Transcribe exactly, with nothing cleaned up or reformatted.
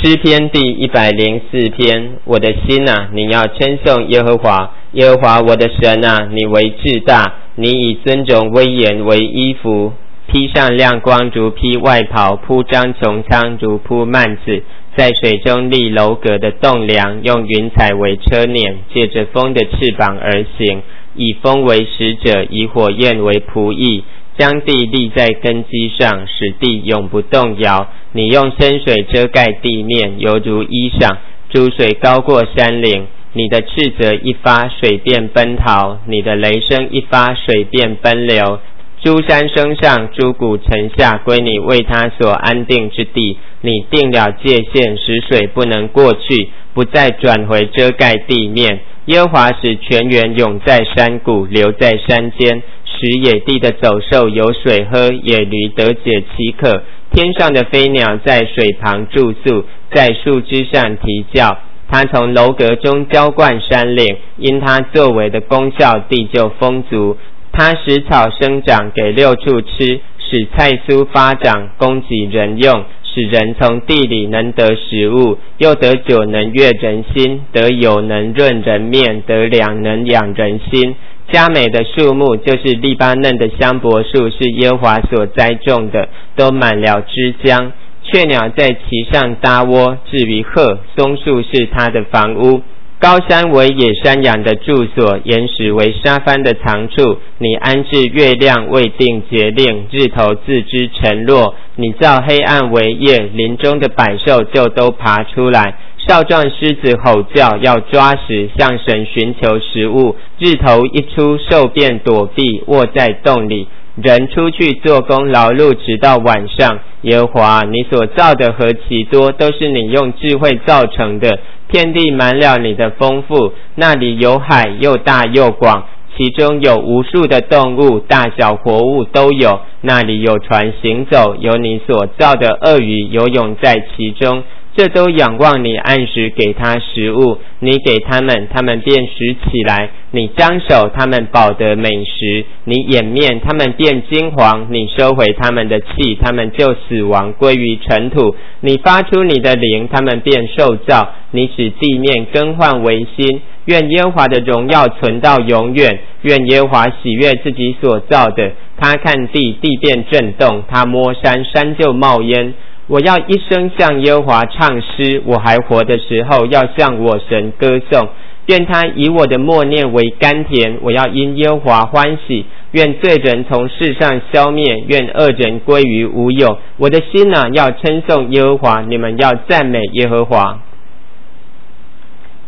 诗篇第一百零四篇，我的心啊，你要称颂耶和华，耶和华我的神啊，你为至大，你以尊荣威严为衣服，披上亮光如披外袍，铺张穹苍如铺幔子，在水中立楼阁的栋梁，用云彩为车辇，借着风的翅膀而行，以风为使者，以火焰为仆役，将地立在根基上，使地永不动摇。你用深水遮盖地面，犹如衣裳，诸水高过山岭。你的斥责一发，水便奔逃；你的雷声一发，水便奔流。诸山升上，诸谷沉下，归你为他所安定之地。你定了界限，使水不能过去，不再转回遮盖地面。耶和华使泉源涌在山谷，流在山间，使野地的走兽有水喝，野驴得解饥渴。天上的飞鸟在水旁住宿，在树枝上啼叫。他从楼阁中浇灌山岭，因他作为的功效，地就丰足。他使草生长给六畜吃，使菜蔬发长供给人用，使人从地里能得食物，又得酒能悦人心，得油能润人面，得粮能养人心。佳美的树木就是利巴嫩的香柏树，是耶和华所栽种的，都满了枝浆。雀鸟在其上搭窝，至于鹤，松树是它的房屋。高山为野山羊的住所，岩石为沙帆的藏处。你安置月亮，未定节令，日头自知沉落。你造黑暗为夜，林中的百兽就都爬出来。少壮狮子吼叫，要抓食，向神寻求食物。日头一出，兽便躲避，卧在洞里。人出去做工劳碌，直到晚上。耶和华，你所造的何其多，都是你用智慧造成的。天地满了你的丰富，那里有海，又大又广，其中有无数的动物，大小活物都有。那里有船行走，有你所造的鳄鱼游泳在其中。这都仰望你按时给他食物，你给他们，他们便食起来；你张手，他们饱得美食；你掩面，他们便惊惶；你收回他们的气，他们就死亡，归于尘土。你发出你的灵，他们便受造；你使地面更换为新。愿耶和华的荣耀存到永远，愿耶和华喜悦自己所造的。他看地，地便震动；他摸山，山就冒烟。我要一生向耶和华唱诗，我还活的时候要向我神歌颂。愿他以我的默念为甘甜，我要因耶和华欢喜。愿罪人从世上消灭，愿恶人归于无有。我的心啊，要称颂耶和华，你们要赞美耶和华。